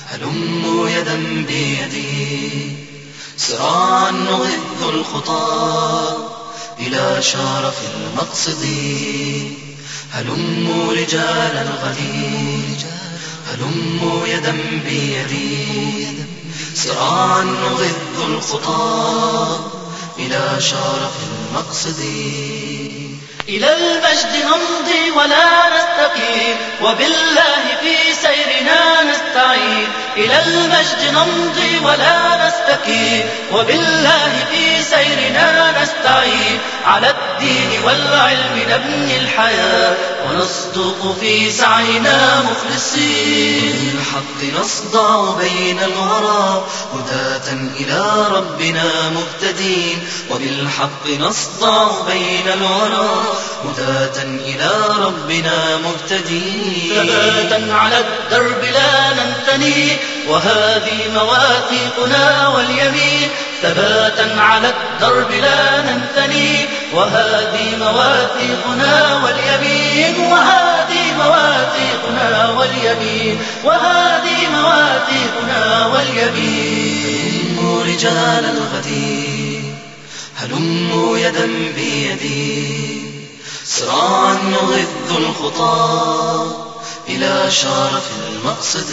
هلموا يدا بيدي سراعا نغذ الخطى إلى شرف المقصد. هلموا رجال الغد هلموا يدا بيدي سراعا نغذ الخطى إلى شرف المقصد. إلى المجد نمضي ولا نستقيم وبالله في سيرنا نستعين. إلى المجد نمضي ولا نستقيم وبالله في سيرنا نستعين. على الدين والعلم نبني الحياة ونصدق في سعينا مخلصين. بالحق نصدع بين الورى هداة إلى ربنا مهتدين. وبالحق نصدع بين الورى هداة إلى ربنا مهتدين. ثباتا على الدرب لا ننثني وهذه مواثيقنا واليمين. ثباتا على الدرب لا ننثني وهذه مواثيقنا واليمين. وهذه مواثيقنا واليمين. وهذه مواثيقنا واليمين. هلموا رجال الغد هلموا يدا بيدي سراعا نغذ الخطى إلى شرف المقصد.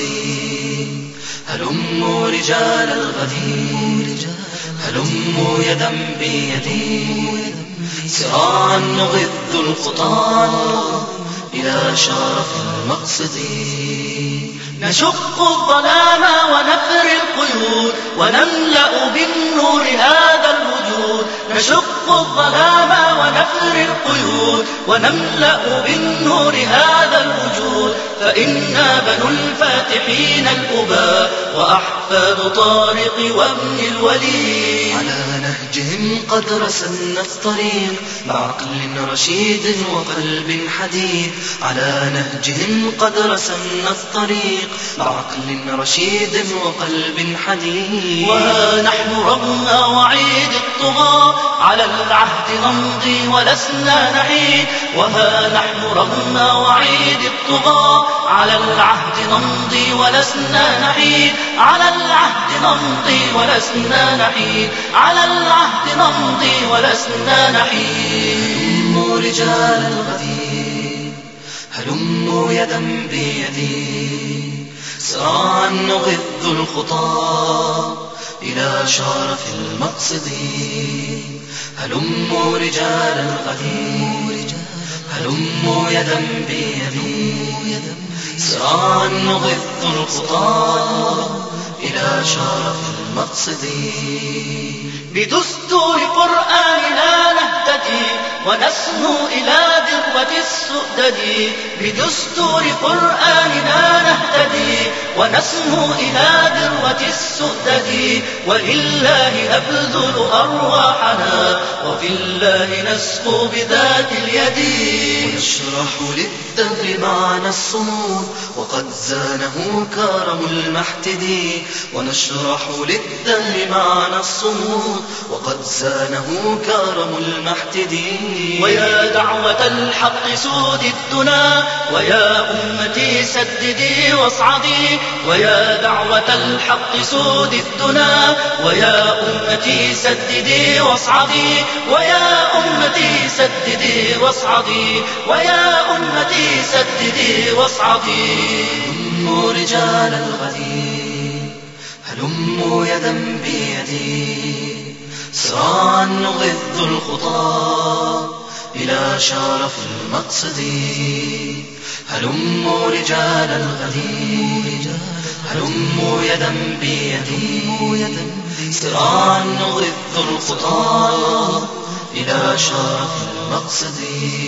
هلموا رجال الغد هلموا يدا بيدي سراعا نغذ الخطى إلى شرف المقصد. نشق الظلام ونفر القيود ونملأ بالنور هذا الوجود. نشق الظلام ونفر القيود ونملأ بالنور هذا الوجود. فإنا بنو الفاتحين الأباء وأحفاد طارق وابن الوليد. على نهجهم قد رسمنا الطريق بعقل رشيد وقلب حديد. على نهجهم قد رسمنا الطريق بعقل رشيد وقلب حديد. وها نحن رغم وعيد الطغاة على العهد نمضي ولسنا نحيد. وها نحن رغم وعيد الطغاة على العهد نمضي ولسنا نحيد. على العهد نمضي ولسنا نحيد. على العهد نمضي ولسنا نحيد. هلموا رجال الغد هلموا يدا بيدي سراعا نغذ الخطى إلى شرف المقصد. هلموا رجال الغد هلموا يدا بيدي سراعا نغذ الخطى إلى شرف المقصد. بدستور قرآننا نهتدي ونسمو إلى ذروة السؤدد. بدستور قرآننا نهتدي ونسمو إلى ذروة السؤدد. ولله نبذل أرواحنا وفي الله نسقو بذات اليد. ونشرح للدهر معنى الصمود وقد زانه كرم المحتدي. ونشرح للدهر معنى الصمود وقد زانه كرم المحتدي. ويا دعوة الحق سود الدنا ويا أمتي سددي واصعدي. ويا دعوة الحق سود الدنا ويا أمتي سددي واصعدي. ويا أمتي سددي واصعدي. ويا أمتي سددي واصعدي. هلموا رجال الغد هلموا يدا بيدي سراعا نغذ الخطى إلى شرف المقصد. هلموا رجال الغد هلموا يدا بيدي سراعا نغذ الخطى إلى شرف المقصد.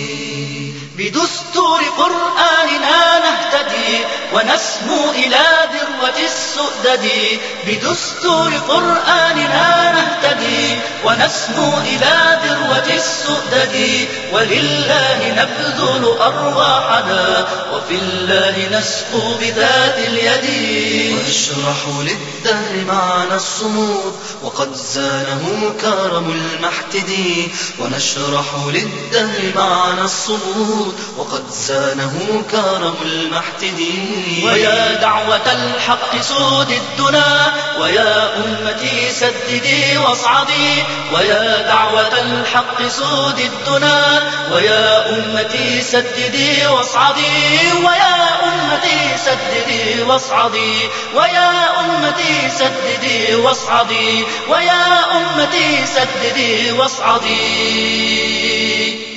بدستور قرآننا نهتدي ونسمو إلى ذروة السؤدد. بدستور قرآننا نهتدي ونسمو إلى ذروة السؤدد. ولله نبذل أرواحنا وفي الله نسقو بذات اليد. ونشرح للدهر معنى الصمود وقد زانه كرم المحتدي. ونشرح للدهر معنى الصمود وقد زانه كرم المحتدي. ويا دعوة الحق سود الدنا ويا أمتي سددي واصعدي ويا دعوة الحق سود الدنا ويا أمتي سددي واصعدي ويا أمتي سددي واصعدي ويا أمتي سددي واصعدي ويا أمتي سددي واصعدي